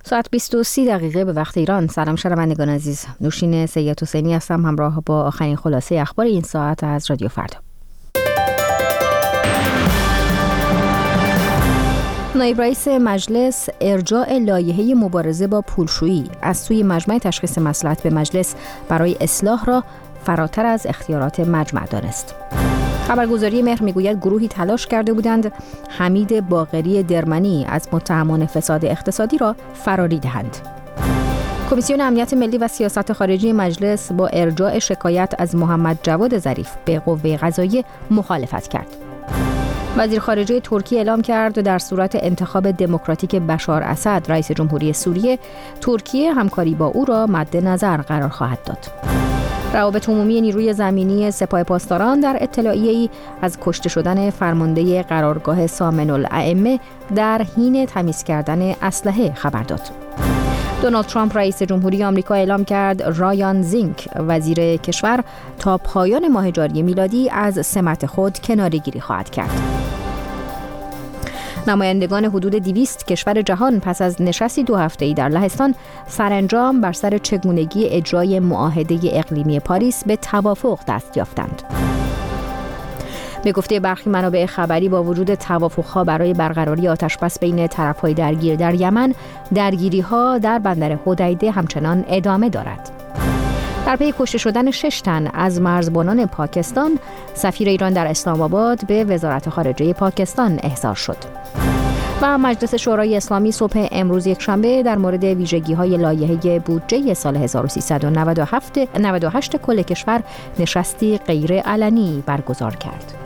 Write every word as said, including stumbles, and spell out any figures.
ساعت بیست و سی دقیقه به وقت ایران. سلام شنوندگان عزیز، نوشین سید حسینی هستم همراه با آخرین خلاصه اخبار این ساعت از رادیو فردا. نایب رئیس مجلس ارجاع لایحه مبارزه با پولشویی از سوی مجمع تشخیص مصلحت به مجلس برای اصلاح را فراتر از اختیارات مجمع دانست. خبرگزاری مهر میگوید گروهی تلاش کرده بودند حمید باقری درمنی از متهمان فساد اقتصادی را فراری دهند. کمیسیون امنیت ملی و سیاست خارجی مجلس با ارجاع شکایت از محمد جواد ظریف به قوه قضاییه مخالفت کرد. وزیر خارجه ترکیه اعلام کرد در صورت انتخاب دموکراتیک بشار اسد رئیس جمهوری سوریه، ترکیه همکاری با او را مد نظر قرار خواهد داد. روابط عمومی نیروی زمینی سپاه پاسداران در اطلاعیه‌ای از کشته شدن فرمانده قرارگاه سامن الائمه در حین تمیز کردن اسلحه خبر داد. دونالد ترامپ رئیس جمهوری آمریکا اعلام کرد رایان زینک وزیر کشور تا پایان ماه جاری میلادی از سمت خود کناره‌گیری خواهد کرد. نمایندگان حدود دویست کشور جهان پس از نشستی دو هفته‌ای در لهستان سرانجام بر سر چگونگی اجرای معاهده اقلیمی پاریس به توافق دست یافتند. به گفته برخی منابع خبری با وجود توافق‌ها برای برقراری آتشبس بین طرف‌های درگیر در یمن، درگیری‌ها در بندر حدیده همچنان ادامه دارد. در پی کشته شدن شش تن از مرزبانان پاکستان، سفیر ایران در اسلام آباد به وزارت خارجه پاکستان احضار شد. و مجلس شورای اسلامی صبح امروز یکشنبه در مورد ویژگی‌های لایحه بودجه سال هزار و سیصد و نود و هشت کل کشور نشستی غیر علنی برگزار کرد.